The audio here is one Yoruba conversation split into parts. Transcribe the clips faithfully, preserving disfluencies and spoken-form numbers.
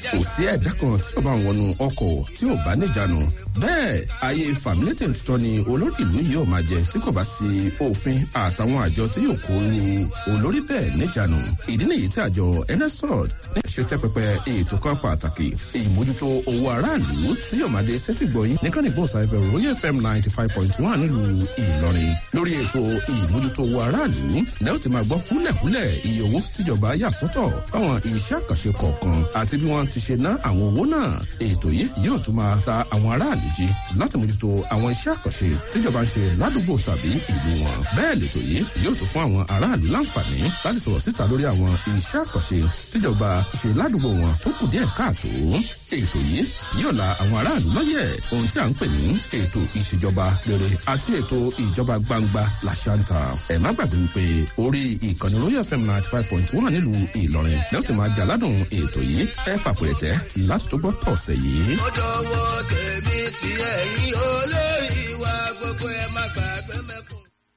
kò sí ẹ̀dá kan tí ó bá wọnú ọkọ̀ tí ò bá níjànú bẹ́ẹ̀ ayé fàmílétè tuntun ni olórí ìlú yìí ò máa jẹ tí kò bá sí òfin àtàwọn àjọ tí yóò kó ru olórí bẹ́ẹ̀ níjànú ìdí nìyí tí àjọ nsrod ní ṣètẹ́ pẹpẹ ètò kan pàtàkì ìmójútó owó aráàlú tí yóò máa dé sétìgbọ̀yìn nìkan ní gbọ́nsáfẹ́ royal fm ninety five point one nílùú ìlọrin lórí ètò ìmójútó owó aráàlú lẹ́yìn tí máa gbọ́ kúlẹ̀kúlẹ̀ iye owó tíjọba yà sọ́tọ̀ fáwọn iṣẹ́ àkànṣe kọ̀ọ̀kan àti bí wọ́n ti ṣe ná àwọn owó náà ètò yìí yóò tún máa ta àwọn aráàlú jí láti mójútó àwọn iṣẹ́ àkànṣe tíjọba ń ṣe ládùúgbò tàbí ìlú wọn bẹ́ẹ̀ lètò yìí yóò tún fún àwọn aráàlú láǹfààní láti sọ̀rọ̀ síta lórí àwọn iṣẹ́ àkànṣe tíjọba ṣe ládùúgbò wọn tó kù díẹ̀ káàtó ètò yìí yóò la àwọn aráàlú lọ́yẹ̀ ohun tí a ń pè ní ètò ìṣèjọba rere àti ètò ìjọba gbangba làṣàǹtà ẹ má gbàgbé wípé orí ìkànnì royal fm ninety five point one nílùú ìlọrin lẹ́yìn tí máa jà ládùn ètò yìí ẹ fàpẹ̀rẹ̀tẹ̀ láti tó gbọ́ tọ̀sẹ̀ yìí. ó dọwọ́ tèmi tí ẹ̀yin olórí wa gbogbo ẹ má gbàgbé mẹ́kùn.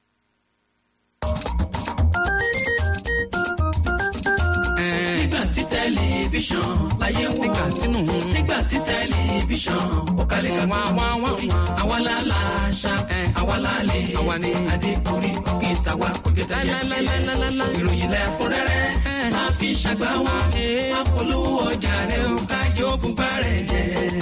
nígbà tí tẹlifíṣàn láyé wò nígbà tínú nígbà tí tẹlifíṣàn ó kalẹ̀ ká wá wá wá àwa la la ṣá àwa la lè àwa ni adékùnrí òkè tàwa kò jẹ́ tẹ̀lé ìròyìn lẹ́kúnrẹ́rẹ́ máa fi ṣàgbá wa apolówó ọjà rẹ̀ ó kájọ́ bùbá rẹ̀ jẹ́.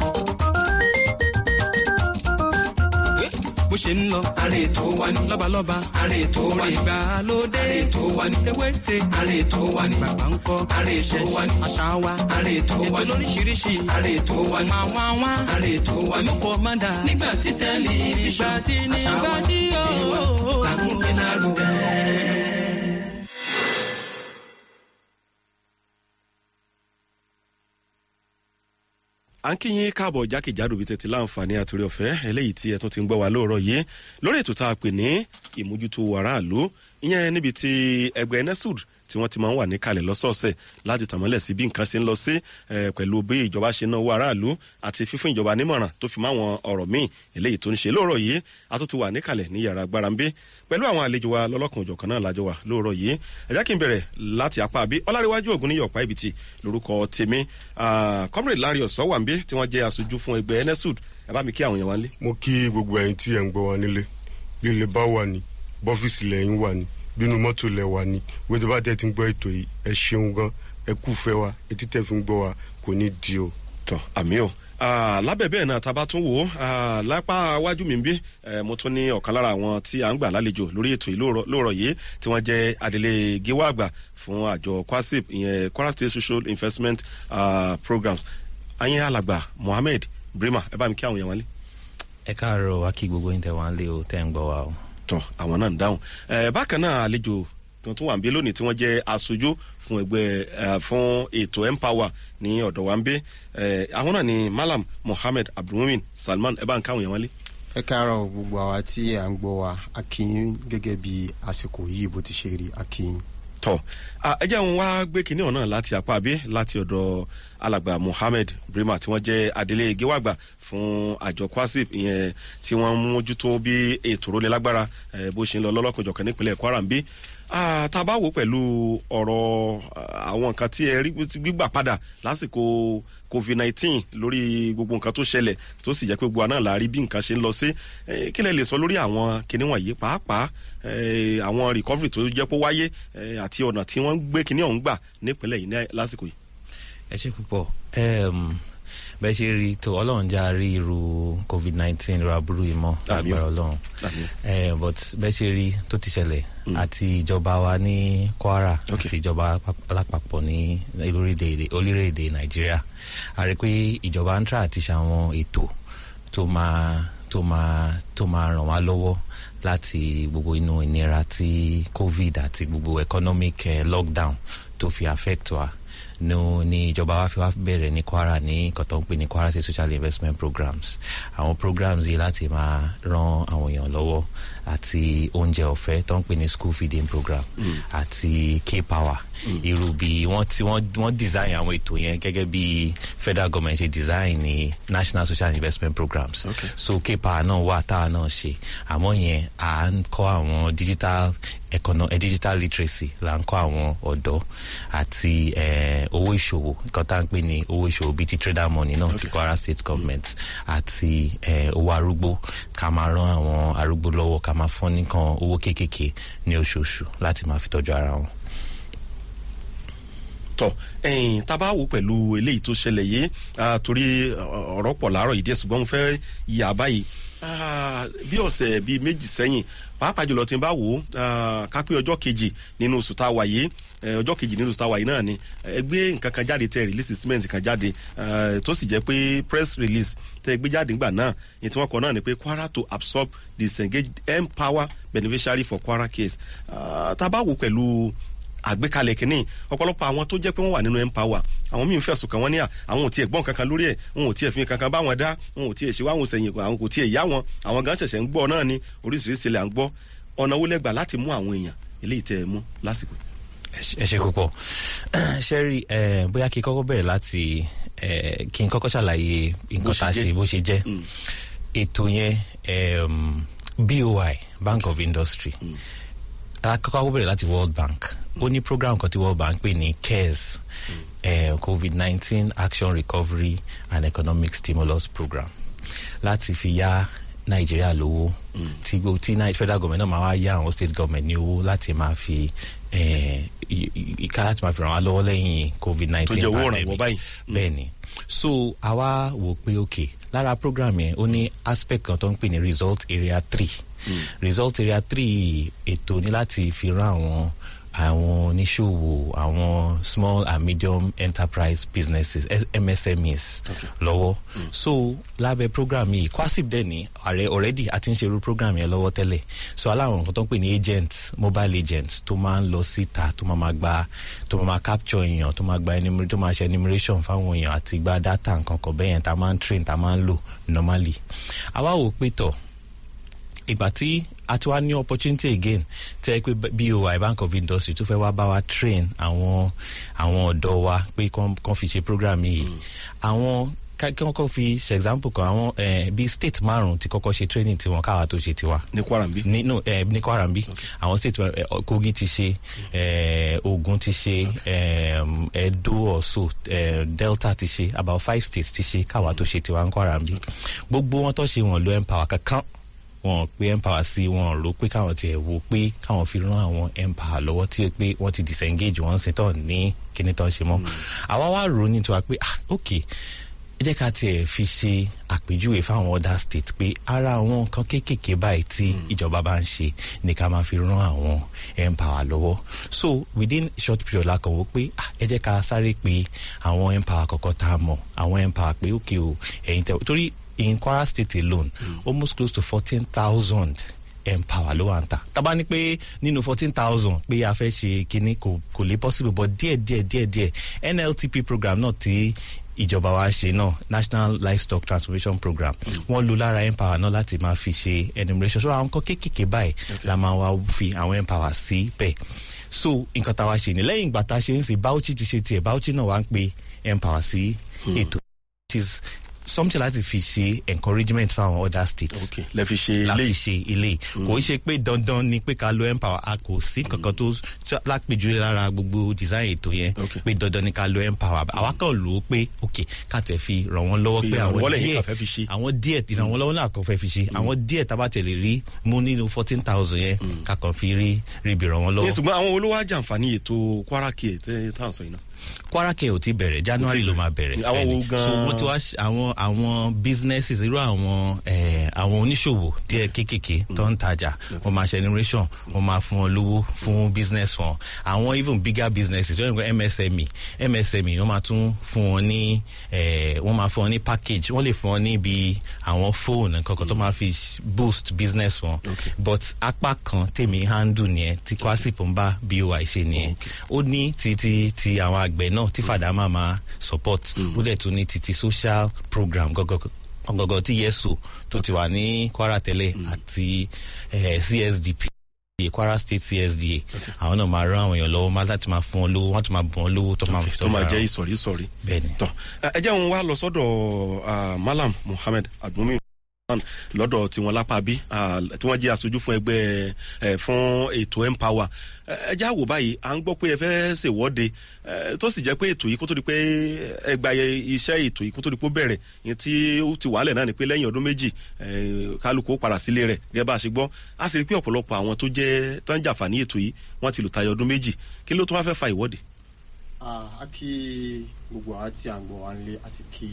bó ṣe ń lọ. àrè tó wà ní. lọ́balọ́ba. àrè tó wà ní. ìgbàlódé. àrè tó wà ní. ewéte. àrè tó wà ní. bàbá ń kọ́. àrè tó wà ní. àṣà wa. àrè tó wà ní. ètò lóríṣiríṣi. àrè tó wà ní. máa wá wá. àrè tó wà ní. olùkọ́ máa dà. nígbà tí tẹlifíṣàn. nígbà tí nígbà tí yóò. làkúnpé lárugẹ. à ń kí yín káàbọ̀ jákèjádò bíi tẹ̀tí láǹfààní àtòrí ọ̀fẹ́ eléyìí tí ẹ tún ti ń gbọ́ wa lóòrọ̀ yìí lórí ètò tá a pè ní ìmójútó aráàlú ìyẹn níbi tí ẹgbẹ́ nesud tí wọ́n ti máa ń wà níkàlẹ̀ lọ́sọ̀ọ̀sẹ̀ láti tàmọ́lẹ̀ sí bí nǹkan ṣe ń lọ sí pẹ̀lú bí ìjọba ṣe náwó aráàlú àti fífún ìjọba nímọ̀ràn tó fi máwọn ọ̀rọ̀ míì eléyìí tó ń ṣe lóòrọ̀ yìí a tó ti wà níkàlẹ̀ ní yàrá agbára ń bí pẹ̀lú àwọn àlejò wa lọ́lọ́kan òjọ̀kan náà lájọ wà lóòrọ̀ yìí ẹ jẹ́ kí n bẹ̀rẹ̀ láti apá àbí ọlárẹ̀wájú ògúnníyọ̀ ọ̀pá ibìtì lórúkọ tèmi comrade larry ọ̀sọ́wàmbí tí wọ́n jẹ́ aṣojú fún ẹgbẹ́ nesud ẹ bá mi kí àwọn èèyàn wá nílé. mo kí gbogbo ẹ̀yin tí ẹ ń gbọ́ wa nílé lílé bá wà ní bọ́fíìsì lẹ́yìn wà ní bínú mọ́tò lẹ̀ wà ní wẹ́tọ́ bá tẹ̀ ti ń gbọ́ ètò yìí ẹ ṣeun gan ẹ kú fẹ́ wa etí tẹ̀ fi ń gbọ́ wa kò ní di o. tọ àmì o lábẹ́ bẹ́ẹ̀ náà tábà tún wò ó lápá iwájú mi ń bí mo tún ní ọ̀kan lára àwọn tí à ń gbà lálejò lórí ètò yìí lóòrọ̀ yìí tí wọ́n jẹ́ adelé gíwá àgbà fún àjọ kwasip ìyẹn kwara state social investment uh, programs ayé alàgbà mohammed brima ẹ bá mi kí àwọn èèyàn wálé. ẹ káàárọ̀ wá kí gbogbo yín tẹ̀ wá ń lé o tẹ́ ń gbọ́ wa o. tọ àwọn náà ń dáhùn bákan náà àlejò tó wà ń bí lónìí tí wọ́n jẹ́ aṣojú fún ẹgbẹ́ fún ètò empower ní ọ̀dọ̀ wa ń bí àwọn náà ni malam mohammed abdulmumin salman ẹ bá ń káwọn yẹn wálé. ẹ káàárọ̀ gbogbo àwa tí à ń gbọ́ wa akínyìn gẹ́gẹ́ bí àsìkò yìí bó ti ṣe rí akínyìn. tọ ẹ jẹ́ àwọn wá gbé kinní ọ̀nà láti apá bí láti ọ̀dọ̀ alàgbà mohammed brima tí wọ́n jẹ́ adelé gíwàgbà fún àjọ kwasip ìyẹn tí wọ́n mójútó bí ètò ìrónilágbára bó ṣe ń lọ lọ́lọ́kọ̀jọ̀kan nípínlẹ̀ kwara ń bí tá a bá wò pẹ̀lú ọ̀rọ̀ àwọn nǹkan tí ẹ rí gbígbà padà lásìkò covid nineteen lórí gbogbo nǹkan tó ṣẹlẹ̀ tó sì jẹ́ pé gbogbo àná la rí bí nǹkan ṣe ń lọ sí kí lẹ lè sọ lórí àwọn kinní wọ̀nyí pàápàá àwọn recovery tó jẹ́ pé wáyé àti ọ̀nà tí wọ́n gbé kinní ọ̀hún gbà nípínlẹ̀ yìí lásìkò yìí. ẹ ṣe púpọ̀ bẹ́ẹ̀ ṣe rí tó ọlọ́run já rí irú covid nineteen irú aburú yìí mọ́ agbára ọlọ́run but bẹ́ẹ̀ ṣe rí tó ti ṣẹlẹ̀ àti ìjọba wa ní kwara àti ìjọba alápapọ̀ ní orílẹ̀-èdè nàìjíríà a rí pé ìjọba ń tra àti ṣàwọn ètò tó máa tó máa tó máa ràn wá lọ́wọ́ láti gbogbo inú ìnira tí covid àti gbogbo economic uh, lockdown tó fi affect wa no ní ìjọba wa fi wá bẹ̀rẹ̀ ní kwara ní nǹkan tó ń pè ní kwara state social investment programs àwọn programs yìí láti máa ran àwọn èèyàn lọ́wọ́ àti oúnjẹ ọ̀fẹ́ tó ń pè ní school feeding program mm. àti k-power mm. irú bí wọ́n ti wọ́n wọ́n design àwọn ètò yẹn gẹ́gẹ́ bí federal government ṣe design ní national social investment programs okay. so k-power náà wà táwa náà ṣe àmọ́ yẹn à ń kọ́ àwọn digital econo eh, digital literacy là ń kọ́ àwọn ọ̀dọ́ àti eh, owó ìṣòwò nǹkan tá à ń pè ní owó ìṣòwò bíi ti trader money náà ti Kwara State Government àti owó arúgbó ká máa rán àwọn arúgbó lọ́wọ́ ká máa fún nìkan owó kéékèèké ní oṣooṣù láti máa fi tọ́jú ara wọn. tọ ẹ̀yin tá bá wò pẹ̀lú eléyìí tó ṣẹlẹ̀ yìí torí ọ̀rọ̀ pọ̀ láàárọ̀ yìí díẹ̀ ṣùgbọ́n mo fẹ́ yà báyìí bí ọ̀sẹ̀ bíi méjì sẹ́yìn pàápàá jùlọ tí n bá wò ó ká pé ọjọ́ kejì nínú oṣù tá a wà yìí ọjọ́ kejì nínú oṣù tá a wà yìí náà ni ẹgbẹ́ nǹkan kan jáde tẹ release statement kan jáde tó sì jẹ́ pé press release tẹ gbé jáde ńgbà náà ní tí wọ́n kọ náà ni pé Kwara to absorb disengaged empower beneficiary for Kwara case tá a bá wò pẹ̀lú àgbékalẹ̀ kìíní ọ̀pọ̀lọpọ̀ àwọn tó jẹ́ pé wọ́n wà nínú empower àwọn míì ń fẹ̀sùn kàn wọ́n ní à àwọn ò tiẹ̀ gbọ́n kankan lórí ẹ̀ wọn ò tiẹ̀ fi kankan bá wọn dá wọn ò tiẹ̀ ṣe wáwọn sẹ̀yìn àwọn kò tiẹ̀ yá wọn àwọn gan ṣẹ̀ṣẹ̀ ń gbọ́ náà ni oríṣiríṣi lẹ̀ à ń gbọ́ ọ̀nà wo lẹ́gbà láti mú àwọn èèyàn eléyìí tẹ́ ẹ mú lásìkò. ẹ ṣe púpọ̀ ṣẹ́rí bóyá kí n kọ́kọ́ bẹ̀rẹ̀ láti kí n kọ́kọ́ ṣàlàyé nǹkan tá a ṣe bó ṣe jẹ́ ètò yẹn B O I Bank of Industry kọ́kọ́ bẹ̀rẹ̀ láti World Bank ó ní program kan tí World Bank pè ní CARES uh, COVID nineteen Action Recovery and Economic Stimulus Program láti fi yá Nàìjíríà lówó tí tí federal government náà máa wá yá àwọn state government ní owó láti máa fi ìka láti máa fi ràn wá lọ́wọ́ lẹ́yìn COVID nineteen pandemic bẹ́ẹ̀ ni so àwa wò pé ok lára program yẹn ó ní aspect kan tó ń pè ní result area three mm. result area three ètò ní láti fi rán àwọn àwọn oníṣòwò àwọn small and medium enterprise businesses M S M Es okay. lọ́wọ́ mm. so lábẹ́ program yìí Kwasib dẹ̀ ní ààrẹ already àti ń ṣerú program yẹn lọ́wọ́ tẹ́lẹ̀ so aláwọn nǹkan tó ń pè ní agent mobile agent tó máa ń lọ síta tó máa máa gba tó máa máa capture èèyàn tó máa gba tó máa ṣe enumeration fáwọn èèyàn àti gba data nǹkan kan bẹ́yẹn tá a máa ń train tá a máa ń lò normally àwa wò pé tọ̀ ìgbà tí a ti wá ní opportunity again tẹ́ pé B O I Bank of Industry tó fẹ́ wá bá wa train àwọn àwọn ọ̀dọ́ wa pé kàn fi ṣe program yìí àwọn kí wọ́n kọ́ fi ṣe example kan àwọn bíi state márùn-ún ti kọ́kọ́ ṣe training tiwọn káwa tó ṣe tiwa. ní Kwarambi. ní no eh, ní Kwarambi àwọn state uh, Kogi ti ṣe uh, Ogun ti ṣe um, Edo also uh, Delta ti ṣe about five states ti ṣe káwa tó ṣe tiwa ní Kwarambi gbogbo wọn tó ṣe wọn lo empower kankan wọn pé empower sí wọn rò pé káwọn tiẹ̀ wo pé káwọn fi rán àwọn empower lọ́wọ́ tí pé wọ́n ti disengage wọn sí tán ní kíní tán ṣe mọ́ àwa wá rò ní tiwa pé ah ok ẹ jẹ́ ká tiẹ̀ fi ṣe àpèjúwe fáwọn other state pé ara àwọn nǹkan kéékèèké báyìí tí ìjọba bá ń ṣe ní ká máa fi rán àwọn empower lọ́wọ́ so within short period la kàn wò pé ẹ jẹ́ ká sáré pé àwọn empower kọ̀ọ̀kan tá a mọ̀ àwọn empower pé ok o ẹ̀yin tẹ̀ torí in Kwara State alone mm. almost close to fourteen thousand empower ló wà ń ta tábà ní pé nínú fourteen thousand pé a fẹ́ ṣe kinní kò kò lè possible but díẹ̀ díẹ̀ díẹ̀ díẹ̀ N L T P program náà tí ìjọba wa ṣe náà National Livestock Transformation Program wọ́n lò lára empower náà láti máa fi ṣe enumeration so àwọn kan kéékèèké báyìí la máa wá fi àwọn empower sí bẹ́ẹ̀ so nǹkan tá a wá ṣe ní lẹ́yìn ìgbà tá a ṣe ń sìn Bauchi ti ṣe tiẹ̀ Bauchi náà wá ń pe empower sí ètò it is something láti fi ṣe encouragement fáwọn other states. ok lè fi ṣe ilé láti ṣe ilé kò ṣe pé dandan ni pé ká lo empower a kò sí kankan tó lápèjúwe lára gbogbo design ètò yẹn pé dandan ni ká lo empower àwa kàn lò ó pé ok ká tẹ̀ fi ràn wọ́n lọ́wọ́ pé àwọn díẹ̀ àwọn díẹ̀ ìrànwọ́ lọ́wọ́ náà kàn fẹ́ fi ṣe àwọn díẹ̀ tá bá tẹ̀lé rí mú nínú fourteen thousand yẹn ká kàn fi rí ríbi ràn wọ́n lọ́wọ́. ṣùgbọ́n àwọn olówó àjàǹfààní ètò Kwara Care tẹ́ tá à ń sọ yìí náà. Kwara Care ò ti bẹ̀rẹ̀ January ló máa bẹ̀rẹ̀ àwọn wo gan-an so wọ́n ti wá àwọn àwọn businesses irú àwọn eh, àwọn oníṣòwò díẹ̀ kéékèèké tó ń tajà wọ́n máa ṣe enumeration wọ́n máa fún wọn lówó fún business wọn àwọn even bigger businesses wọ́n ní M S M E M S M E wọ́n máa tún fún wọn ní eh, wọ́n máa fún wọn ní package wọ́n lè fún wọn ní bí àwọn phone nǹkan tó máa fi boost business wọn okay. but apá kan tèmi handle nìyẹn tí Kwasip ń bá B O I ṣe nìyẹn ó ní ti ti ti àwọn àgbẹ̀ náà tí fàdámà máa support ó dẹ̀ tún ní títí social program gọ́gọ́gọ́ tí yẹ́sù tó ti wà ní Kwara tẹ́lẹ̀ àti C S D P Kwara State C S D A àwọn náà máa rán àwọn èèyàn lọ́wọ́ máa láti máa fún wọn lówó wọ́n tún máa bùn wọn lówó tó máa fi tó máa jẹ́ ìsọ̀rí ìsọ̀rí. bẹ́ẹ̀ni tọ́ ẹ jẹ́ òun wá lọ sọ́dọ̀ Malam Muhammed Adumi. lọ́dọ̀ tí wọ́n lápá bí tí wọ́n jẹ́ aṣojú fún ẹgbẹ́ fún ètò empower ẹ já wò báyìí à ń gbọ́ pé ẹ fẹ́ ṣèwọ́de tó sì jẹ́ pé ètò yìí kó tó di pé ẹgbà iṣẹ́ ètò yìí kó tó di pé ó bẹ̀rẹ̀ yẹn tí ó ti wàálẹ̀ náà ni pé lẹ́yìn ọdún méjì kálukú ó padà sílé rẹ̀ gẹ́gẹ́ bá a ṣe gbọ́ a sì rí pé ọ̀pọ̀lọpọ̀ àwọn tó jẹ́ tán jàǹfààní ètò yìí wọ́n ti lò tayọ ọdún méjì kí ló tó wá fẹ́ fa ìwọ́de. a kí gbogbo àwọn tí à ń gbọ́ wa ń lé a sì kí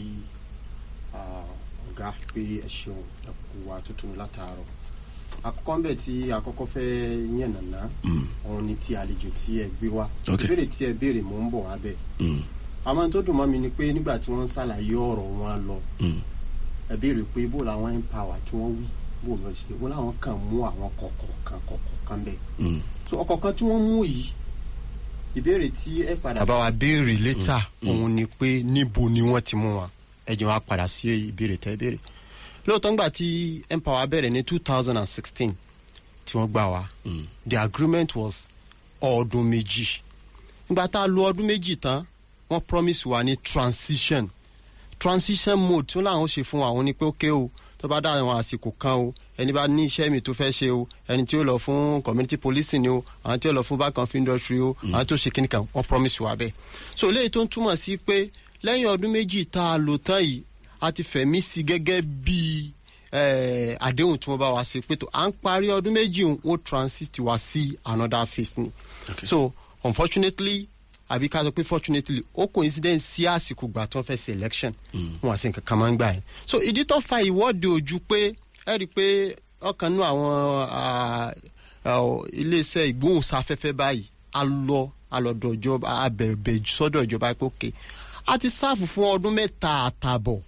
ọ̀gá pé ẹ ṣeun ẹ kú wa tuntun látàárọ̀ àkọ́kọ́ ńbẹ̀ tí àkọ́kọ́ fẹ́ yẹn nàná òun ni ti àlejò tí ẹ gbé wá ìbéèrè tí ẹ béèrè mò ń bọ̀ wá bẹ́ẹ̀ àmọ́ tó dùn mọ́ mi ni pé nígbà tí wọ́n ń ṣàlàyé ọ̀rọ̀ wọn lọ ẹ béèrè pé bó làwọn empower tí wọ́n wí bó lọ sí bó làwọn kàn mú àwọn kọ̀ọ̀kan kọ̀ọ̀kan bẹ́ẹ̀ so ọ̀kọ̀ọ̀kan tí wọ́n mú yìí ìbéèrè tí ẹ padà bá wa béèrè létà òun ni pé níbo ni wọ́n ti mú wọn ẹ jẹ́ wá padà sí ìbéèrè tẹ́ béèrè lóòótọ́ ńgbà tí empower bẹ̀rẹ̀ ní two thousand sixteen tí wọ́n gbà wá the agreement was ọdún méjì nígbà tá a lo ọdún méjì tán wọ́n promise wa ní transition transition mode tí wọ́n láwọn ṣe fún wa àwọn ni pé ó ké o tó bá dá àwọn àsìkò kan o ẹni bá ní iṣẹ́ mi tó fẹ́ ṣe o ẹni tí ó lọ fún community policing o àwọn tí ó lọ fún back of industry o àwọn tó ṣe kíní kan wọ́n promise wa bẹ́ẹ̀ so eléyìí tó ń túmọ̀ sí pé lẹ́yìn ọdún méjì tá a lò tán yìí a ti fẹ̀mí sí gẹ́gẹ́ bí àdéhùn tí wọ́n bá wa ṣe pé tó à ń parí ọdún méjì ó transit wa sí another phase ni okay. So unfortunately àbí ká sọ pé fortunately ó coincidence sí àsìkò gbà tó ń fẹ́ ṣe election wọn àti nǹkan kan máa ń gbà yẹn so ìdí tó fa ìwọ́de ojú pé ẹ rí i pé ọ̀kan nínú àwọn iléeṣẹ́ ìgbóhùnsáfẹ́fẹ́ báyìí a lọ alọ́dọ̀ ìjọba abẹ̀bẹ̀ sọ́dọ̀ ìjọba pé òkè a ti sáàfù fún ọdún mẹ́ta àtààbọ̀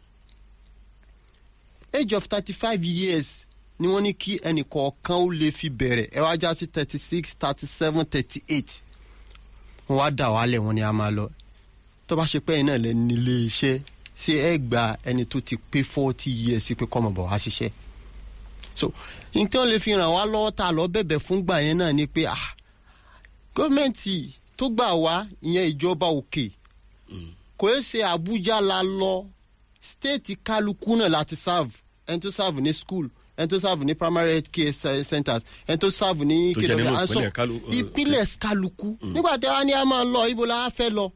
age of thirty five years ni wọ́n ní kí ẹnì kọ̀ọ̀kan ó lè fi bẹ̀rẹ̀ ẹ wá já sí thirty six thirty seven thirty eight wọ́n wá dà wálẹ̀ wọ́n ní a máa lọ tó bá ṣe pé ẹ̀yin náà lẹ nílé iṣẹ́ ṣé ẹ gba ẹni tó ti pé forty years pé kọ́mọ̀ bọ̀ wá ṣiṣẹ́ so nǹkan lè fi ràn wá lọ́wọ́ tá a lọ bẹ̀bẹ̀ fún gbà yẹn náà ni pé ah gọ́ọ̀mẹ̀ntì tó gbà wá ìyẹn ìjọba òkè kò é ṣe Àbújá la lọ state kálukú náà láti serve ẹni tó serve ní school ẹni tó serve ní primary health care centers ẹni tó serve ní kéde aṣọ ìpínlẹ̀ kálukú nígbà tí wọ́n ní a máa lọ ibo la fẹ́ lọ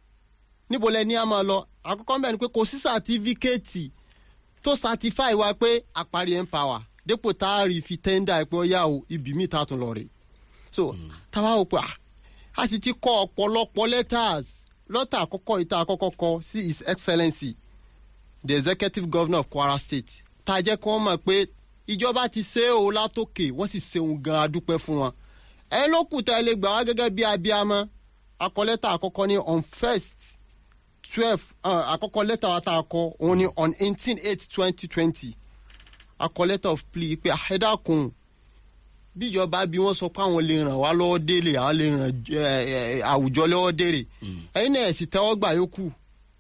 níbo lẹ ní a máa lọ àkọ́kọ́ bẹ́ẹ̀ ni pé kò sí sàtífíkẹ́ẹ̀tì tó certify wa pé àparí empower dépò tá a rí fi tender pé ó yá o ibi mi ta tún lọ rè so táwa ò pé a sì ti kọ ọ̀pọ̀lọpọ̀ letters lọ́tà àkọ́kọ́ ìta àkọ́kọ́ kọ sí his excellency the executive governor of Kwara state tá a jẹ́ kí wọ́n mọ̀ pé ìjọba ti ṣe é o látòkè wọ́n sì ṣeun gan adúpẹ́ fún wọn ẹ ló kù tá ẹ lè gbà wá gẹ́gẹ́ bí abiyamọ akọ lẹ́tà àkọ́kọ́ ní on first twelve àkọ́kọ́ lẹ́tà wa tá a kọ òun ní on eighteen eight twenty twenty akọ letter of plea pé ẹ dákun bíjọba bí wọ́n sọ pé àwọn lè ràn wá lọ́wọ́ délé àwọn lè ràn àwùjọ lọ́wọ́ délé ẹ̀yin náà sì tẹ́wọ́ gbà yókù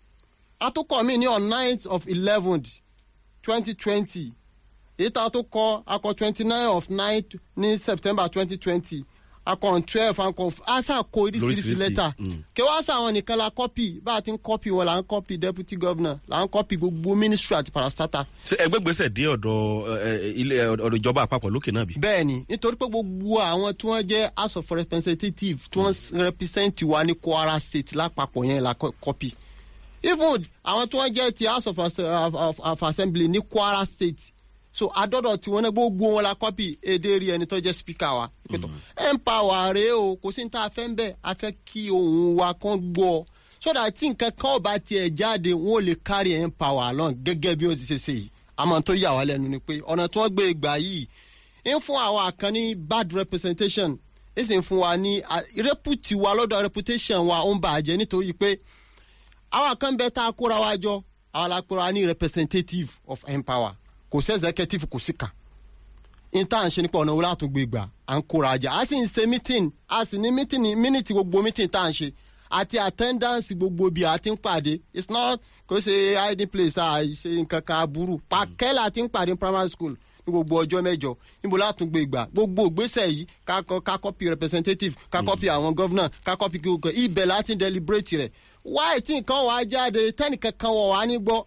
àtúkọ̀ mi ní on ninth of eleventh twenty twenty èyí tá a tó kọ akọ twenty nine of nine ní September twenty twenty akọ on twelve akọ asa kó oríṣiríṣi lẹ́tà kí wọ́n sá àwọn nìkan la kọ́pì bá a ti ń kọ́pì wọn là ń kọ́pì deputy governor là ń kọ́pì gbogbo ministry àti parastatal. ṣé ẹgbẹ́ gbèsè dé ọ̀dọ̀ ilé ọ̀dọ̀ ìjọba àpapọ̀ lókè náà bí. bẹ́ẹ̀ni nítorí pé gbogbo àwọn tí wọ́n jẹ́ house of representatives tí wọ́n represent wa ní Kwara state lápapọ̀ yẹn la kọ́pì even àwọn tí wọ́n jẹ́ ti house of, of, of, of assembly ní Kwara state so adọ́dọ̀ tí wọ́n náà gbogbo wọn la kọ́pì èdè rí ẹni tó jẹ́ speaker wa ìpètò empower rèé o kò sí ní tá a fẹ́ ń bẹ̀ a fẹ́ kí ohun wa kan gbọ́ so that tí nǹkan kan ò bá tiẹ̀ jáde wọn ò lè carry empower along gẹ́gẹ́ bí wọ́n ti ṣe ṣe yìí àmọ́ tó yà wá lẹ́nu ni pé ọ̀nà tí wọ́n gbé ìgbà yìí ń fún àwọn kan ní bad representation ń sì ń fún wa ní repute wa lọ́dọ̀ reputation wa ó ń bàjẹ́ nítorí pé àwọn kan bẹ tá a kóra wa jọ àwọn la kóra ní representative of empower kò sí executive kò sí kan intan ṣe nípa ọ̀nà wọlé àtúngbò ìgbà à ń kóra ajá a sì ń ṣe meeting a sì ní meeting minute gbogbo meeting tá à ń ṣe àti attendance gbogbo bí a ti ń pàdé it's not kò ṣe hiding place a ṣe nǹkan kan aburú pàkẹ́lá ti ń pàdé primary school ní gbogbo ọjọ́ mẹ́jọ níbo látúngbò ìgbà gbogbo ìgbésẹ̀ yìí ká copy representative ká copy àwọn governor ká copy kíkọ ibẹ̀ láti deliberate rẹ̀ why tí nǹkan wàá jáde tẹ́nìkan kan wọ̀ wá ní gbọ́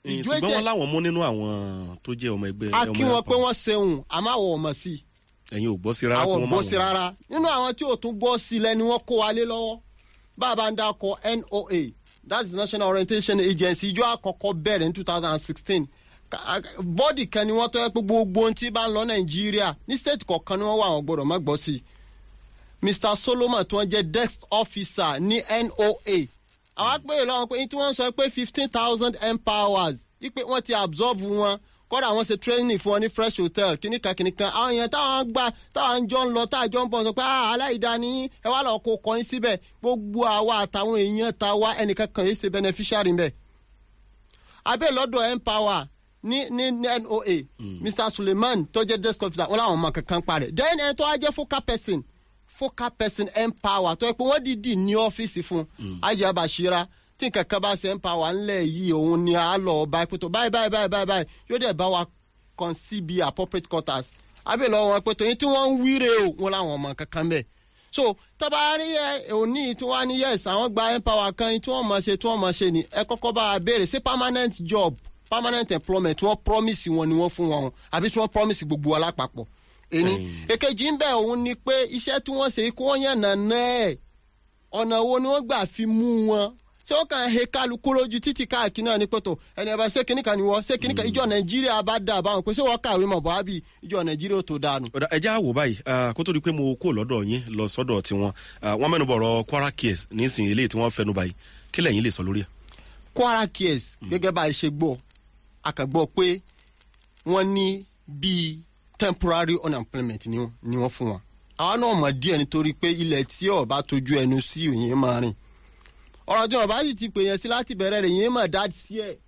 ṣùgbọ́n wọn láwọn mú nínú àwọn tó jẹ́ ọmọ ẹgbẹ́. a kí wọn pé wọ́n ṣeun àmọ́ àwọn ọmọ sí i. ẹ̀yin ò gbọ́ sí rárá. àwọn ò gbọ́ sí rárá nínú àwọn tí ò tún gbọ́ sí lẹ́ni wọ́n kó wa lé lọ́wọ́ bàbá ń dákọ̀ N O A that's the National Orientation Agency ìjọ àkọ́kọ́ bẹ̀rẹ̀ ní two thousand sixteen bọ́ọ̀dì kan ni wọ́n tọ́ ẹ pé gbogbo ohun tí bá ń lọ Nàìjíríà ní state kọ̀ọ̀kan ni wọ́n wà àwọn gbọ́dọ̀ má gbọ́ sí i. Mister Solomon tí wọ́n jẹ́ desk officer ní N O A àwọn apẹ̀yẹ lọ́wọ́ pé tí wọ́n sọ pé fifteen thousand empowers wípé wọ́n ti absorb wọn kọ́dà wọ́n ṣe training fún wọn ní fresh hotel kìnìkan kìnìkan àwọn èèyàn táwọn gbà táwọn jọ ń lọ táwọn jọ ń bọ̀ sọ pé aláìdáni ẹ wá lọ kó kọyín síbẹ̀ gbogbo àwa àtàwọn èèyàn ta wá ẹnìkan kan yìí ṣe beneficiary mbẹ̀. abẹ́ lọ́dọ̀ empower ní ní N O A Mister Suleiman tó jẹ́ desk officer wọn làwọn ọmọ kankan parẹ́ then ẹni tó wá jẹ́ focal person focal person empower tó yẹ pé wọ́n dìídì ní ọ́fíìsì fún ayé abàṣírà tí nǹkan kan bá ṣe empower ńlẹ̀ yìí òun ni a lọ ọba pé tó báyìí báyìí báyìí báyìí báyìí yóò dẹ̀ bá wa kàn sí bí appropriate quarters abẹ́lẹ̀ wọn pé tòyìn tí wọ́n ń wíre o wọn làwọn ọmọ kankan bẹ́ẹ̀ so tọ́ba rí ẹ òní tí wọ́n á ní yes àwọn gba empower kan tí wọ́n mọ̀ ṣe tí wọ́n mọ̀ ṣe ni ẹ kọ́kọ́ bá a béèrè ṣé permanent job permanent employment tí wọ́n promise wọn ni wọ́n fún wọn àbí tí wọ́n promise gbogbo wa lápapọ̀ ẹni èkejì ń bẹ̀ òun ni pé iṣẹ́ tí wọ́n ṣe kí wọ́n yàn nànà ẹ̀ ọ̀nà wo ni wọ́n gbà fi mú wọn ṣé wọ́n kàn he kálukú lójú títí káàkiri náà ní pẹ̀tọ̀ ẹni ẹ̀bá ṣé kìnnìkan ni wọ́n ṣé kìnnìkan ìjọ Nàìjíríà bá dà báwọn pé ṣé wọ́n kàwé mọ̀ bọ́ àbí ìjọ Nàìjíríà tó dànù. ọ̀dà ẹja wò báyìí kó tó di pé mo kó lọ́dọ̀ yín lọ sọ́dọ̀ tiwọn wọ́n mẹ́nu bọ̀rọ̀ Kwara Cares nísìnyí eléyìí tí wọ́n fẹnu báyìí kí lẹ́yìn lè sọ lórí ẹ̀. Kwara Cares gẹ́gẹ́ bá a ṣe gbọ́ a kàn gbọ́ pé wọ́n ní bíi temporary unemployment ni wọ́n ni wọ́n fún wọn. àwọn náà mọ̀ díẹ̀ nítorí pé ilẹ̀ tí ọba tójú ẹnu sí òyìn máa rìn ọ̀rọ̀ tí ọba sì ti pè yẹn sí láti bẹ̀rẹ̀ rẹ̀ yẹn mọ̀ dá sí ẹ̀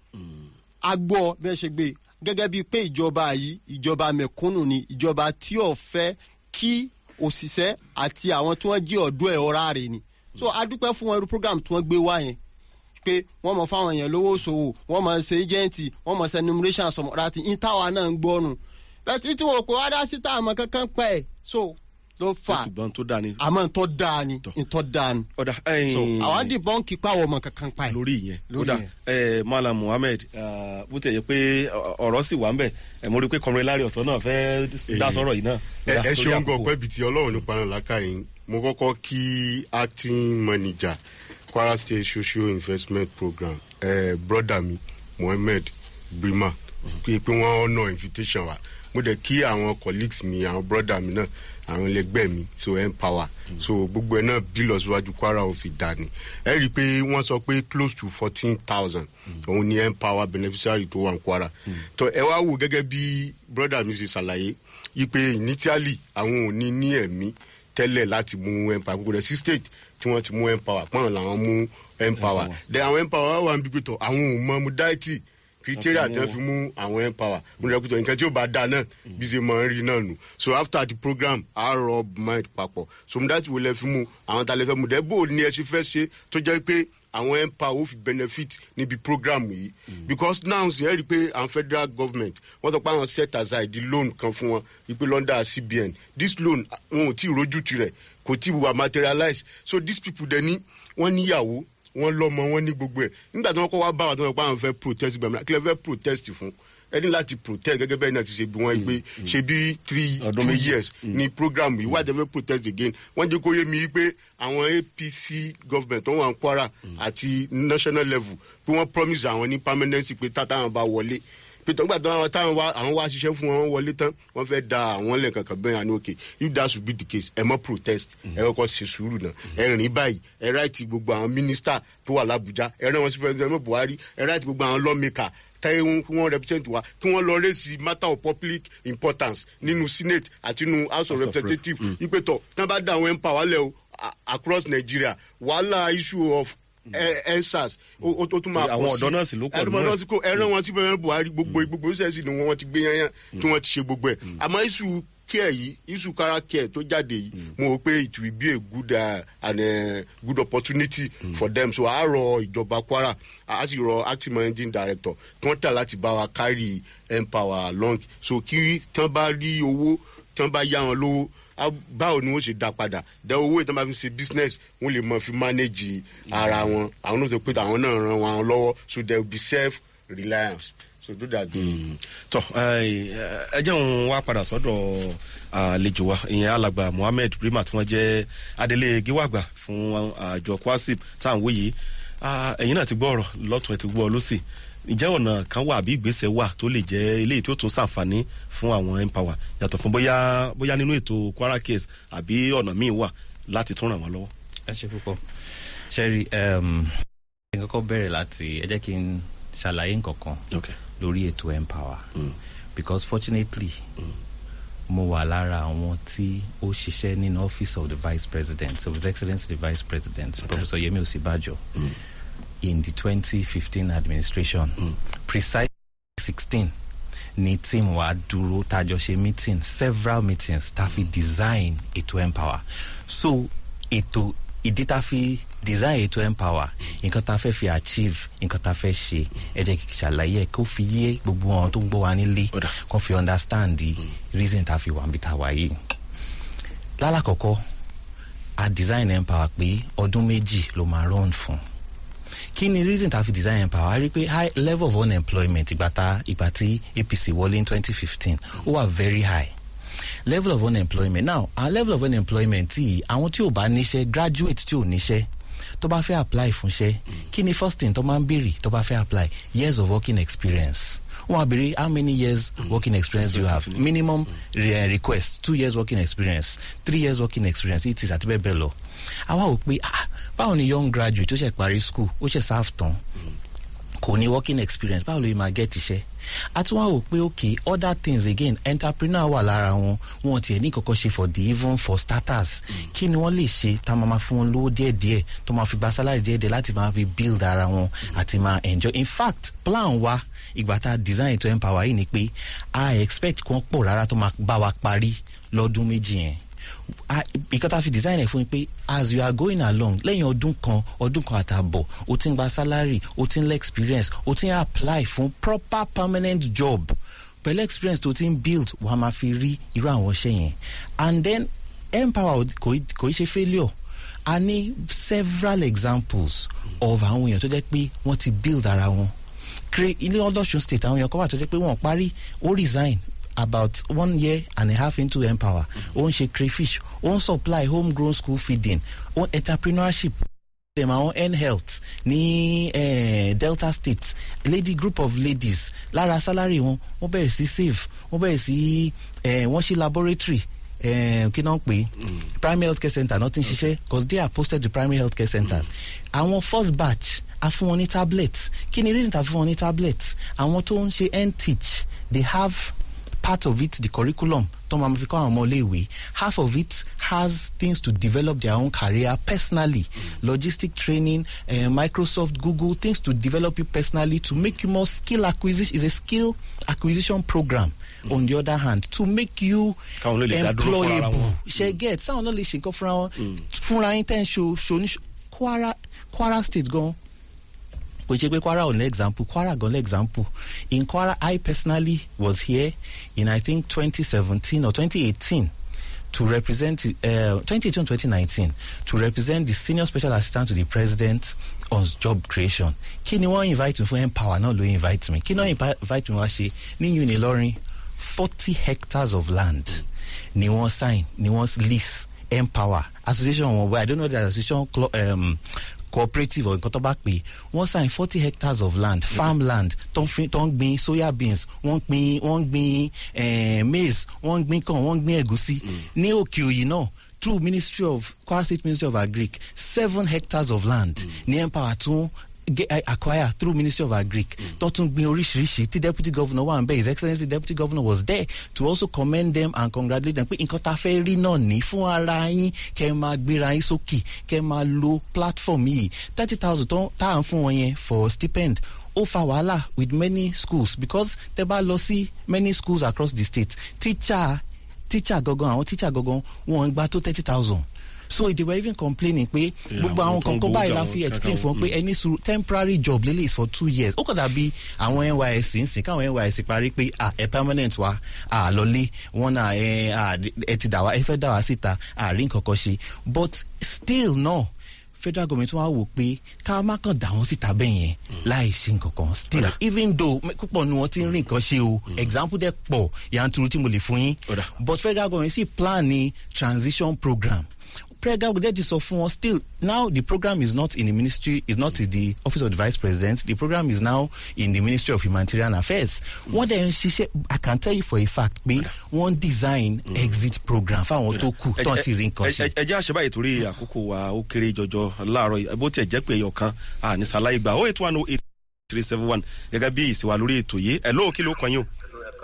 agbọ́ bí wọ́n ṣe gbé gẹ́gẹ́ bíi pé ìjọba yìí ìjọba mẹ̀kúnnù ni ìjọba tí ò fẹ́ kí òṣìṣẹ́ àti àwọn tí wọ́n jí ọ̀dọ́ ẹ̀ ọ̀rá rẹ̀ ni so adúpẹ́ fún wọn irú program tí wọ́n gbé wá yẹn pé wọ́n mọ̀ fáwọn èèyàn lówó ṣòwò wọ́n mọ̀ ṣe agenti wọ́n mọ̀ ṣe enumeration sọmọ́ra ti ìtawà náà ń gbọ́nu bẹ́ẹ̀ tí wọ́n kó wá dá sí táwọn kankan pẹ́ ẹ̀ so ló fà ṣùgbọ́n tó dáa ni. àmọ́ ntọ́ dáa ni ntọ́ dáa ni. ọ̀dà so àwọn dìbọn kí pàwọ́ ọmọ kankan pa ẹ̀. lórí ìyẹn ọ̀dà Malam Muhammed bó tẹ̀ yẹ pé ọ̀rọ̀ sì wà ń bẹ̀ mo rí i pé kọmọrin lárí ọ̀sán náà fẹ́ dá sọ̀rọ̀ yìí náà. ẹ ṣeun gan pẹ́ bìtì ọlọ́run nípa náà lákàyè mo kọ́kọ́ kí acting manager Kwara State Social Investment Program eh, brother mi Muhammed Brima pé pé wọ́n honour invitation wa mo dẹ̀ kí àwọn colleagues mi àwọn brother mi náà àwọn ẹlẹgbẹ́ mi so empower so gbogbo ẹ̀ náà bí lọ síwájú Kwara ò fi dà ní ẹ rí i pé wọ́n sọ pé close to fourteen thousand òun ni empower beneficiary tó wà ní Kwara tó ẹ wá wò gẹ́gẹ́ bí brother mi ṣe ṣàlàyé yí pé initially àwọn ò ní ní ẹ̀mí tẹ́lẹ̀ láti mú empower gbogbo rẹ̀ sí state tí wọ́n ti mú empower pọ́n làwọn mú empower then àwọn empower wà ń bí pẹ̀tọ̀ àwọn ò mọ modality criteria tí wọ́n fi mú àwọn empower mo rẹ̀ pẹ̀tọ̀ nǹkan tí ó bá dáa náà bí ṣe máa ń rí náà nù so after the program a rọ mind papọ̀ so modality wo lẹ fi mú àwọn ta lẹ fẹ́ mú dẹ́ bó ni ẹ ṣe fẹ́ ṣe tó jẹ́ pé àwọn empower ó fi benefit níbi program yìí because now ṣe é rí i pé àwọn federal government wọ́n sọ pé àwọn set aside the loan kan fún wọn wípé London C B N this loan wọn ò tí ì rojú tirẹ̀ kò tí ì wà materialize so these people dẹ̀ ní wọ́n níyàwó wọ́n lọ́mọ wọ́n ní gbogbo ẹ̀ nígbà tí wọ́n kọ́ wá bá wa tí wọ́n pa àwọn fẹ́ protest gbàmìlà kí lè fẹ́ protest fún ẹni láti protest gẹ́gẹ́ bẹ́ẹ̀ náà ti ṣe bí wọ́n gbé ṣe bí three two years ní program yìí why they fẹ́ protest again wọ́n jẹ́ kó yé mi pé àwọn A P C government tó wà ní Kwara àti national level pé wọ́n promise àwọn ní permanency pé táwọn bá wọlé pété nígbà táwọn táwọn wá àwọn wá ṣiṣẹ́ fún wọn wọlé tán wọ́n fẹ́ da àwọn lẹ̀ kankan bẹ́ẹ̀ àní òkè if that should be the case ẹ mọ́ protest ẹ kọ́kọ́ ṣe sùúrù náà ẹ rìn báyìí ẹ ráìtì gbogbo àwọn mínísítà tó wà l'Abuja ẹ rán wọn sí president Buhari ẹ ráìtì gbogbo àwọn lawmaker táyé wọn represent wa kí wọ́n lọ rẹ́sì matter of public importance nínú senate àti nínú house of representatives ìpètò tí wọ́n bá dá àwọn empower lẹ̀ o across Nigeria wàhálà issue of ensars o tún máa pọ̀ sí àwọn ọ̀dọ́ náà sì ló pọ̀ nínú ẹ̀ kó ẹran wọn sí bẹ́ẹ̀ Buhari gbogbo gbogbo ṣẹ́ẹ̀sì ni wọ́n ti gbé yányán tí wọ́n ti ṣe gbogbo ẹ̀ àmọ́ iṣu care yìí iṣu kára care tó jáde yìí mo rò pé it will be a good uh, and a good opportunity mm. for them so a rọ ìjọba Kwara a sì rọ acting managing director tí wọ́n tà láti bá wa carry empower along so kí tán bá rí owó tán bá yá wọn lówó báwo ni wọ́n ṣe dá padà dá owó ìtàn bá fi ṣe business wọ́n lè mọ fi manage ara wọn àwọn náà tó pé àwọn náà ràn wọn lọ́wọ́ so they will be self reliance so do that. tọ ẹ jẹ́ òun wá padà sọ́dọ̀ àlejò wa ìyẹn alàgbà Mohammed Rima tí wọ́n jẹ́ adelé gíwàgbà fún àjọ kwasip tá à ń wòye ẹ̀yin náà ti gbọ́ ọ̀rọ̀ lọ́tún ẹ̀ ti gbọ́ lọ́sì ìjẹ́ ọ̀nà kan wà àbí ìgbésẹ̀ wà tó lè jẹ́ eléyìí tí ó tún ṣàǹfààní fún àwọn empower yàtọ̀ fún bóyá bóyá nínú ètò Kwara case àbí ọ̀nà míì wà láti tún ràn wọ́n lọ́wọ́. ẹ ṣe púpọ̀ ṣẹ́rí ẹ̀ kọ́kọ́ bẹ̀rẹ̀ láti ẹ jẹ́ kí n ṣàlàyé nǹkan kan lórí ètò empower mm. because fortunately mm. mo wà lára àwọn tí ó ṣiṣẹ́ nínú office of the vice president of his excellency the vice president okay. Professor Yemi Osibajo mm. in the twenty fifteen administration mm. precisely sixteen ni team wa dúró tájọ ṣe meeting several meetings tá fi design ètò empower so ètò ìdí tá fi design ètò empower nǹkan tá fẹ́ fi achieve nǹkan tá fẹ́ ṣe ẹ jẹ́ kí ṣàlàyé kó fi yé gbogbo àwọn tó ń gbọ́ wa nílé kó fi understand the reason tá fi wà níbi tá wà yìí. lálàkọ́kọ́ a design empower pé ọdún méjì ló máa run fún kí ni reason tá fi design empower a rí pé high level of unemployment ìgbà tá ìgbà tí A P C wọlé in twenty fifteen ó wà very high level of unemployment now our level of unemployment tí àwọn tí ò bá níṣẹ́ graduate tí ò níṣẹ́ tó bá fẹ́ apply fúnṣẹ́ kí ni first thing tó máa ń béèrè tó bá fẹ́ apply years of working experience wọ́n á béèrè how many years mm. working experience do you have minimum re- request two years working experience three years working experience it is àti bẹ́ẹ̀ bẹ́ẹ̀ lọ àwa ò pé ah báwo ni young graduate tó ṣe parí school ó ṣe serve tán kò ní working experience báwo ló yẹ máa get iṣẹ́ àti wọn wò pé okay other things again entrepreneur wà lára wọn wọn tiẹ̀ ní kọ́kọ́ ṣe for the even for starters mm. kí ni wọ́n lè ṣe tá máa fún wọn lówó díẹ̀díẹ̀ tó máa fi gba salary díẹ̀díẹ̀ láti máa fi build ara wọn mm. àti máa enjoy in fact plan wa ìgbà tá a design to empower yìí ni pé I expect kí wọ́n pọ̀ rárá tó máa bá wa parí lọ́dún méjì yẹn because tá a fi design ẹ̀ fún yín pé as you are going along lẹ́yìn ọdún kan ọdún kan àtàbọ̀ o ti ń gba salary o ti ń lé experience o ti ń apply fún proper permanent job pẹ̀lú experience tó ti ń build wàá máa fi rí irú àwọn iṣẹ́ yẹn and then empower kò í ṣe failure a ní several examples of àwọn èèyàn tó jẹ́ pé wọ́n ti build ara wọn ilé ọlọ́sùn state àwọn èèyàn kan wà tó jẹ́ pé wọ́n parí ó resign about one year and a half into empower ó ń ṣe crayfish ó ń supply homegrown school feeding ó entrepreneurship dem àwọn n health ní eh, Delta State lady group of ladies lára salary wọn wọ́n bẹ̀rẹ̀ sí save wọ́n bẹ̀rẹ̀ sí eh, wọ́n ṣe laboratory kí náà ń pè primary health care center náà ti ń ṣiṣẹ́ because they are posted to primary health care centers àwọn first batch a fún wọn ní tablets kí ni reason ta fún wọn ní tablets àwọn tó ń ṣe n-teach they have part of it the curriculum tó máa fi kọ́ àwọn ọmọ iléèwé half of it has things to develop their own career personally mm. logistic training uh, Microsoft Google things to develop you personally to make you more skill acquisition is a skill acquisition program mm. on the other hand to make you employable ṣe get sáwọn náà lè ṣe nǹkan fúnra wọn fúnra yín tẹ́ ń ṣo ṣo ní Kwara Kwara State gan kò ṣe pé Kwara ò ní example Kwara gan ní example in Kwara I personally was here in I think twenty seventeen or twenty eighteen to represent uh, twenty eighteen or twenty nineteen to represent the senior special assistant to the president on job creation kí ni wọ́n invite me fún empower náà ló invite me kí ni wọ́n invite me wá ṣe ní Unilorin forty hectares of land ni wọ́n sign ni wọ́n lease empower association wọn but I don't know the association um, cooperative or nǹkan tó bá pè wọ́n sign forty hectares of land farmland tó ń gbin soya beans wọ́n gbin wọ́n gbin eh, maize wọ́n gbin corn wọ́n gbin ẹ̀gúsí ní òkè òyì náà through ministry of Kwara State Ministry of Agric seven hectares of land ní mm. empower tún acquire through Ministry of Agric tó tún gbin oríṣiríṣi tí deputy governor wà ń bẹ his excellency deputy governor was there to also commend them and congratulate them pé nǹkan tá a fẹ́ rí náà ní fún ara yín kẹ́ ẹ máa gbéra yín sókè kẹ́ ẹ máa lo platform yìí thirty thousand tó tá à ń fún wọn yẹn for stipend ó fa wàhálà with many schools because tẹ́ bá lọ sí many schools across the state teacher teacher gangan àwọn teacher gangan wọn gba tó thirty thousand so they were even complaining pé gbogbo àwọn kankan báyìí la fi explain fún wọn pé any temporary job lele is for two years ó kò dàbí àwọn N Y S C ń sìn káwọn N Y S C parí pé ah ẹ permanent wa ah lọlé wọn náà ẹ ah ẹ ti dà wá ẹ fẹ́ dà wá síta ah rí nǹkan kan ṣe but still no federal government wá wò pé ká má kàn dà wọ́n síta bẹ́ẹ̀ yẹn láì ṣe nǹkan kan still even though púpọ̀ ni wọ́n ti ń rí nǹkan ṣe o example dẹ̀ pọ̀ yanturu tí mo lè fún yín but federal government sì plan ní transition program. Prega will just sọ fún wọn still now the program is not in the ministry, is not in the office of the vice president, the program is now in the Ministry of Humanitarian Affairs. Wọ́n dẹ̀ ń ṣiṣẹ́, I can tell you for a fact pé wọ́n design exit program fáwọn tó kù tó ti rí nǹkan ṣe. ẹ jẹ́ àṣẹ báyìí torí àkókò wa ó kéré jọjọ láàárọ̀ bó tiẹ̀ jẹ́ pé ẹyọ kan ní sàlàyé gbà oh eight one oh eight three seven one gẹ́gẹ́ bí ìsìwà lórí ètò yìí ẹ̀ lóò kí ló kàn yín o.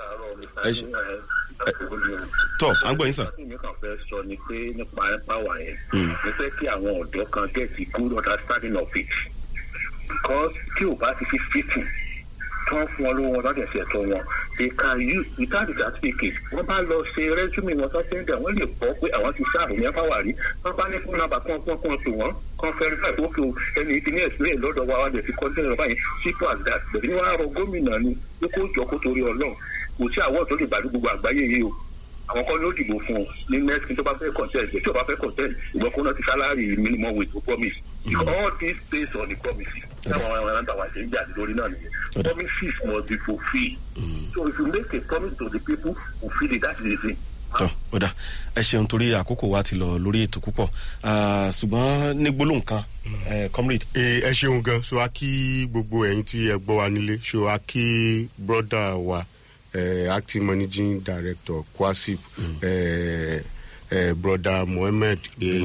tọ́ à ń gbọ́ yín sà. mi kàn fẹ́ sọ ni pé nípa pàwà yẹn mo fẹ́ kí àwọn ọ̀dọ́ kan get a good understanding of it because tí o bá ti fi fìtì tán fún ọ lówó wọn láti ẹ̀sẹ̀ tó wọn they can use without the certificate wọ́n bá lọ ṣe resume wọn tó ṣe ń dẹ̀ wọ́n lè kọ́ pé àwọn ti sáàrù ní pàwà rí wọ́n bá ní fún nàbà kán kán kán pè wọ́n kán verify tó kí o ẹni tí ní experience lọ́dọ̀ wa wá dẹ̀ fi kọ́ sílẹ̀ báyìí simple as that bẹ̀rẹ̀ ni wọ́n á rọ gómìnà ni pé kó jọ kó torí ọlọ́run kò sí àwọn tó lè gbàdú gbogbo àgbáyé yìí o àwọn kan ló dìbò fún un ní next tó bá fẹ́ contest tí o bá fẹ́ contest ìwọ kó náà ti salary minimum wage to promise all this based on the promises táwọn àwọn ẹ̀rọ àtàwọn àṣẹ ìjà lórí náà nìyẹn promises must be fulfilled so if you make a promise to the people fulfill it that is the thing. tọ́ ó dà ẹ ṣeun torí àkókò wa ti lọ lórí ètò púpọ̀ ṣùgbọ́n ní gbólóhùn kan comrade. ẹ ṣeun gan so a kí gbogbo ẹ̀yin tí ẹ gbọ́ wa nílé so a kí brother wa uh, acting managing director Kwasip mm. uh, uh, brother Mohammed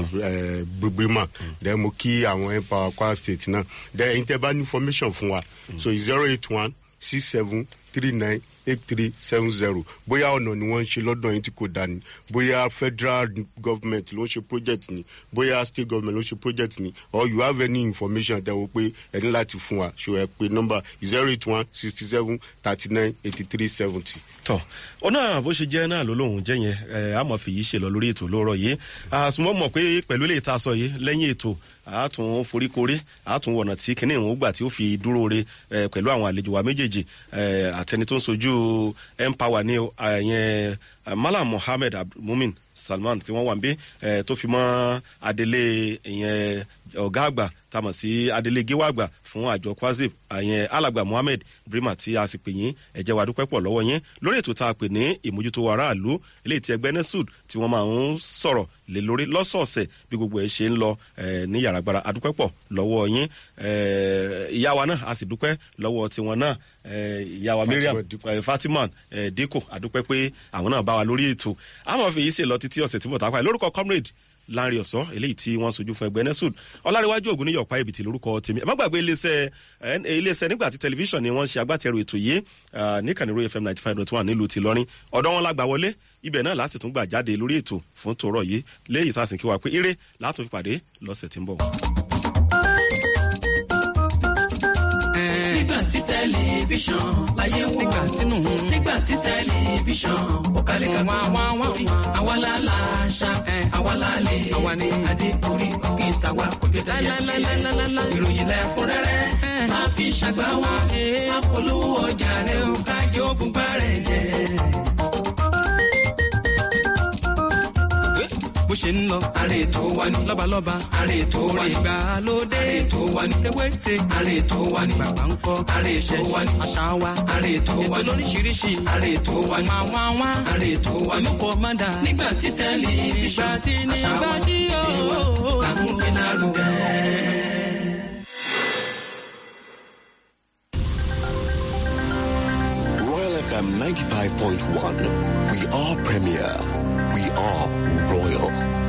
Brima then mo kí àwọn Empower Kwara State náà then interban information fún wa mm. so zero eight one six seven three nine eight three seven zero bóyá ọ̀nà ni wọ́n ń ṣe lọ́dọ̀ yín tí kò dání bóyá federal government ló ń ṣe project ni bóyá state government ló ń ṣe project ni or you have any information tẹ́ wọ́n pé ẹ ní láti fún wa ṣò ẹ pé number zero eight one sixty seven thirty nine eighty three seventy. tọ́ ọ náà bó ṣe jẹ́ náà ló lóun jẹ́ yẹn ẹ àmọ́ fi yìí ṣe lọ lórí ètò lóòrọ̀ yìí àsùnmọ́ mọ̀ pé pẹ̀lú ilé ìta sọ yìí lẹ́yìn ètò àátún foríkorí àátún wọ̀nà tí kìnìún ìwọ̀n gbà tí ó fi dúró re pẹ̀lú àwọn àlejò wa méjèèjì àtẹni tó ń sojú Empower ní ẹ̀yẹn Malam Mohammed Mumin Salman tí wọ́n wà ń bí tó fi mọ́ adelé ìyẹn ọ̀gá àgbà tamọ̀ sí adelé gíwá àgbà fún àjọ Kwasip ìyẹn alàgbà Mohammed Brima tí a sì pè yín ẹ̀jẹ̀ wà dúpẹ́ pọ̀ lọ́wọ́ yín lórí ètò tá a pè ní ìmójútó aráàlú eléyìí tí ẹgbẹ́ nesud tí wọ́n máa ń sọ̀rọ̀ lé lórí lọ́sọ̀ọ̀sẹ̀ bí gbogbo ẹ̀ ṣe ń lọ ní yàrá gbára adúpẹ́ pọ̀ lọ́wọ́ yín ìyá wa náà a sì dúpẹ́ lọ́wọ́ tiwọn náà ìyá wa Mariam Fatima Diko adúpẹ́ pé àwọn náà bá wa lórí ètò àmọ́ fi yìí ṣe lọ títí ọ̀sẹ̀ tí mo ta pa lórúkọ comrade Lanre Ọ̀sọ́ eléyìí tí wọ́n sojú fún ẹgbẹ́ nesud Ọláréwájú Ògúnníyọ̀pá Ẹ̀bìtì lórúkọ tèmi ẹ má gbàgbé iléeṣẹ́ iléeṣẹ́ nígbà tí tẹlifíṣàn ni wọ́n ṣe agbátẹrù ètò yìí ní Kàníró F M ninety five dot one nílùú tìlọrin ọ̀dọ́ wọn lágbà wọlé ibẹ̀ náà láti tún gbà jáde lórí ètò fún tòrọ̀ yìí léyìí sásìn kí wà pé eré látún fi pàdé lọ́sẹ̀ tí ń bọ̀. nígbà tí tẹlifíṣàn láyé wò nígbà tínú nígbà tí tẹlifíṣàn ó kalẹ̀ ká wá wá wá àwa la la ṣá àwa la lè àwa ni adé orí òkè tàwa kò jẹ́ táyà lálálálá ìròyìn lẹ́kúnrẹ́rẹ́ máa fi ṣàgbá wa apolówó ọjà rẹ̀ ó kájọ́ bùbá rẹ̀ jẹ́. bó ṣe ń lọ. àrè tó wà ní. lọ́balọ́ba. àrè tó wà ní. ìgbàlódé. àrè tó wà ní. ewéte. àrè tó wà ní. bàbá ń kọ́. àrè tó wà ní. àṣà wa. àrè tó wà ní. ètò lóríṣiríṣi. àrè tó wà ní. máa wá wá. àrè tó wà ní. olùkọ́ máa dà. nígbà tí tẹlifíṣàn. nígbà tí nígbà tí yóò. làkúnpé náà rúgẹ́. Royal F M ninety-five point one. We are premier. We are royal.